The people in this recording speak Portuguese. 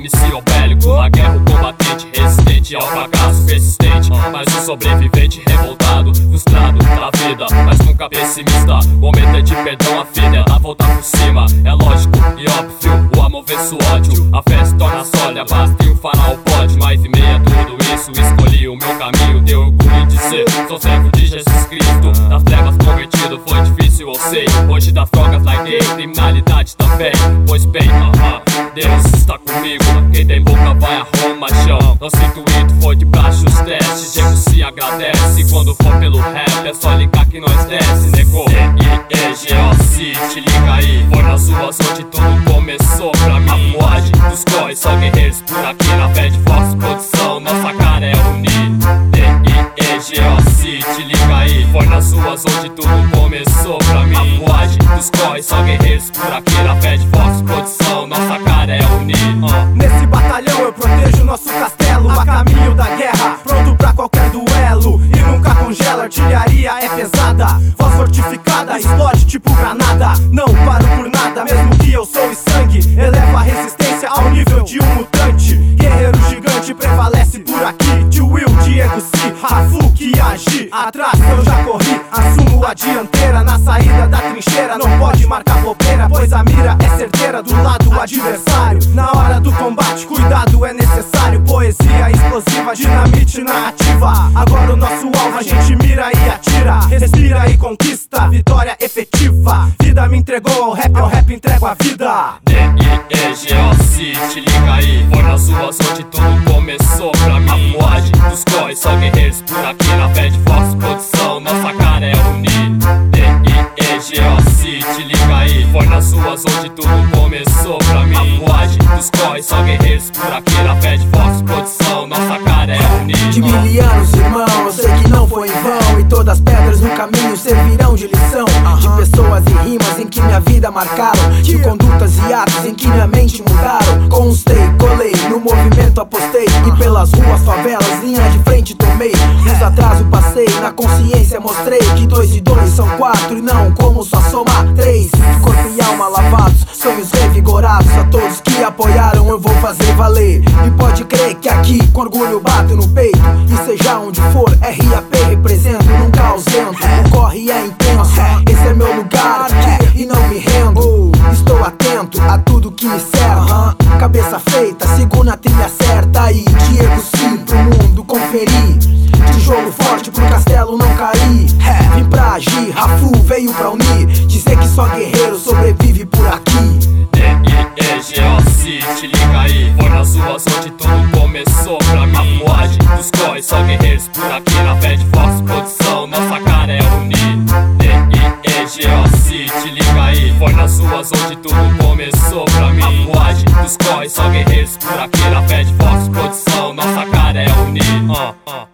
oficial bélico. Na guerra o combatente resistente ao fracasso persistente, mas o sobrevivente revoltado, frustrado da vida, mas nunca pessimista. Momento é de perdão, a filha a voltar por cima. É lógico e óbvio, o amor vence o ódio. A fé se torna sólida, basta triunfar ao pódio. Mas em meio a tudo isso, escolhi o meu caminho. Tenho orgulho em dizer, sou servo de Jesus Cristo. Das trevas convertido, foi difícil, eu sei. Hoje das drogas larguei, criminalidade também. Pois bem, Deus está comigo. Quem tem boca vai a Roma, chão. Nosso intuito foi de baixos testes. Diego se agradece. Quando for pelo rap é só ligar que nós desce, negou. D-I-E-G-O-C, te liga aí. Foi nas ruas onde tudo começou pra mim. A voagem dos corres, só guerreiros por aqui. Na fé de força produção, nossa cara é unir. D-I-E-G-O-C, te liga aí. Foi nas ruas onde tudo começou pra mim. A voagem dos corres, só guerreiros por aqui. Na fé de força produção, nossa cara é unir. Nesse batalhão eu protejo nosso castelo, a caminho da guerra, pronto pra qualquer duelo. E nunca congela, artilharia é pesada, voz fortificada, explode tipo granada. Não paro por nada, mesmo que eu sou sangue. Eleva a resistência ao nível de um mutante. Guerreiro gigante prevalece por aqui. Tio Will, Diego C, Rafu que age. Atrás eu já corri, assumo a dianteira. Na saída da trincheira não pode marcar bobeira, pois a mira é certeira do lado adversário. Na hora do combate, cuidado é necessário. Poesia explosiva, dinamite na ativa. Agora o nosso alvo a gente mira e atira. Respira e conquista, vitória efetiva. Vida me entregou ao rap entrego a vida. D-I-E-G-O-C, te liga aí. Foi nas ruas onde tudo começou pra mim. A voagem dos corres, só guerreiros por aqui. Na fé de força produção, nossa cara é unir. D-I-E-G-O-C, te liga aí. Foi nas ruas onde tudo começou pra mim. A voagem dos corres, só guerreiros por aqui. Na fé de força produção, nossa cara é unir. De milianos, irmão, eu sei que não foi em vão. E todas as pedras no caminho servirão de lição. De pessoas e rimas em que minha vida marcaram. De condutas e atos em que minha mente mudaram. Constei, colei, no movimento apostei. E pelas ruas, favelas, linha de frente tomei. Nos atrasos passei, na consciência mostrei que 2 e 2 são 4 e não como só somar 3. Corpo e alma lavados, sonhos revigorados. A todos que apoiaram eu vou fazer valer. E pode crer que aqui com orgulho bato no peito. E seja onde for, RAP represento, nunca ausento. O corre é intenso, esse é meu lugar, e não me rendo. Estou atento a tudo que me cerca. Cabeça feita, sigo na trilha certa. E Diego sim, pro mundo conferir. Tijolo forte pro castelo não cair. Vim pra agir, Rafu veio pra unir. Dizer que só guerreiro sobrevive por aqui. D-I-E-G-O-C, te liga aí. Foi nas ruas onde tudo começou pra mim. A voagem dos corres, só guerreiros por aqui. Na fé de força produção, nossa cara é unir. D-I-E-G-O-C, te liga aí. Foi nas ruas onde tudo começou pra mim. A voagem dos corres, só guerreiros por aqui. Na fé de força produção, nossa cara é unir.